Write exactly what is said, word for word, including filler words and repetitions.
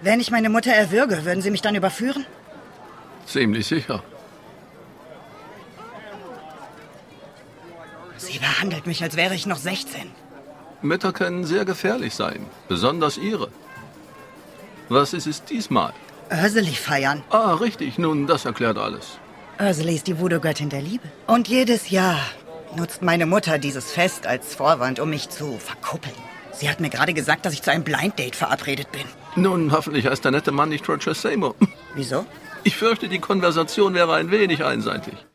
Wenn ich meine Mutter erwürge, würden Sie mich dann überführen? Ziemlich sicher. Sie behandelt mich, als wäre ich noch sechzehn. Mütter können sehr gefährlich sein, besonders ihre. Was ist es diesmal? Ursuli feiern. Ah, richtig, nun, das erklärt alles. Ursuli ist die Voodoo-Göttin der Liebe. Und jedes Jahr nutzt meine Mutter dieses Fest als Vorwand, um mich zu verkuppeln. Sie hat mir gerade gesagt, dass ich zu einem Blind Date verabredet bin. Nun, hoffentlich heißt der nette Mann nicht Roger Seymour. Wieso? Ich fürchte, die Konversation wäre ein wenig einseitig.